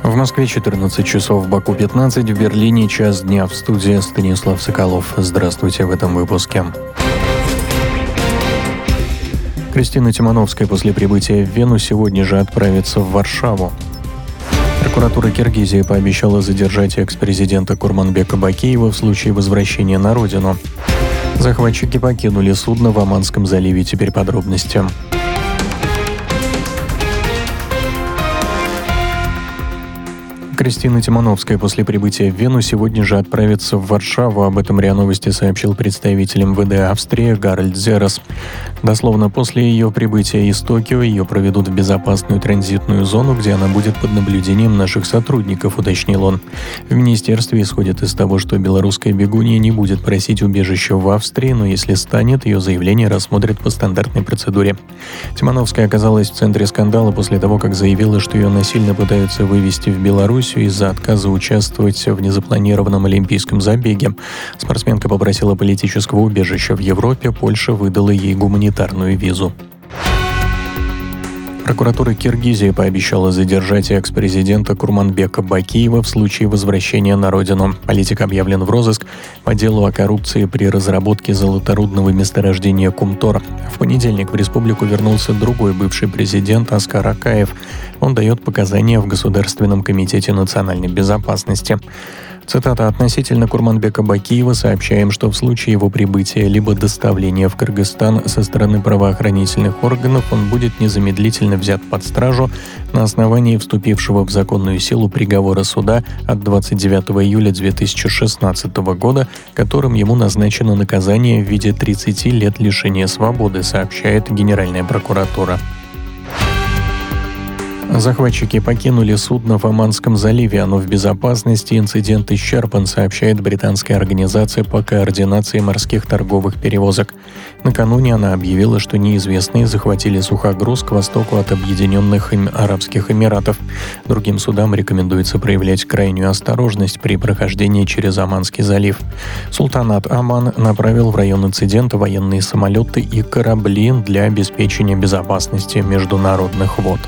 В Москве 14 часов, в Баку 15, в Берлине час дня. В студии Станислав Соколов. Здравствуйте в этом выпуске. Кристина Тимановская после прибытия в Вену сегодня же отправится в Варшаву. Прокуратура Киргизии пообещала задержать экс-президента Курманбека Бакиева в случае возвращения на родину. Захватчики покинули судно в Оманском заливе. Теперь подробности. Кристина Тимановская после прибытия в Вену сегодня же отправится в Варшаву. Об этом РИА Новости сообщил представитель МВД Австрии Гарольд Зерос. Дословно, после ее прибытия из Токио ее проведут в безопасную транзитную зону, где она будет под наблюдением наших сотрудников, уточнил он. В министерстве исходят из того, что белорусская бегунья не будет просить убежища в Австрии, но если станет, ее заявление рассмотрят по стандартной процедуре. Тимановская оказалась в центре скандала после того, как заявила, что ее насильно пытаются вывести в Беларусь из-за отказа участвовать в незапланированном олимпийском забеге. Спортсменка попросила политического убежища в Европе, Польша выдала ей гуманитарную визу. Прокуратура Киргизии пообещала задержать экс-президента Курманбека Бакиева в случае возвращения на родину. Политик объявлен в розыск по делу о коррупции при разработке золоторудного месторождения Кумтор. В понедельник в республику вернулся другой бывший президент Аскар Акаев. Он дает показания в Государственном комитете национальной безопасности. Цитата: «Относительно Курманбека Бакиева сообщаем, что в случае его прибытия либо доставления в Кыргызстан со стороны правоохранительных органов он будет незамедлительно взят под стражу на основании вступившего в законную силу приговора суда от 29 июля 2016 года, которым ему назначено наказание в виде 30 лет лишения свободы», сообщает Генеральная прокуратура. Захватчики покинули судно в Оманском заливе. Оно в безопасности, инцидент исчерпан, сообщает британская организация по координации морских торговых перевозок. Накануне она объявила, что неизвестные захватили сухогруз к востоку от Объединенных Арабских Эмиратов. Другим судам рекомендуется проявлять крайнюю осторожность при прохождении через Оманский залив. Султанат Оман направил в район инцидента военные самолеты и корабли для обеспечения безопасности международных вод.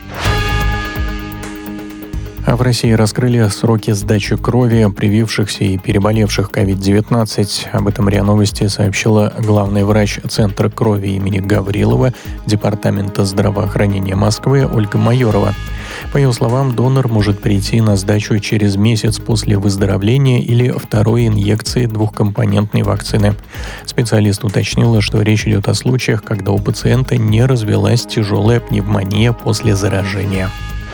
А в России раскрыли сроки сдачи крови привившихся и переболевших COVID-19. Об этом РИА Новости сообщила главный врач Центра крови имени Гаврилова Департамента здравоохранения Москвы Ольга Майорова. По ее словам, донор может прийти на сдачу через месяц после выздоровления или второй инъекции двухкомпонентной вакцины. Специалист уточнила, что речь идет о случаях, когда у пациента не развилась тяжелая пневмония после заражения.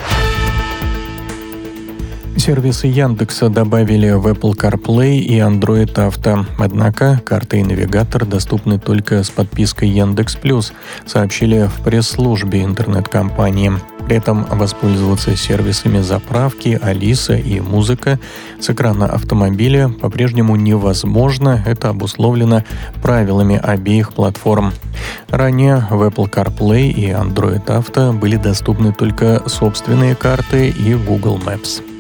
Сервисы Яндекса добавили в Apple CarPlay и Android Auto. Однако карта и навигатор доступны только с подпиской Яндекс+, сообщили в пресс-службе интернет-компании. При этом воспользоваться сервисами заправки, Алиса и музыка с экрана автомобиля по-прежнему невозможно. Это обусловлено правилами обеих платформ. Ранее в Apple CarPlay и Android Auto были доступны только собственные карты и Google Maps.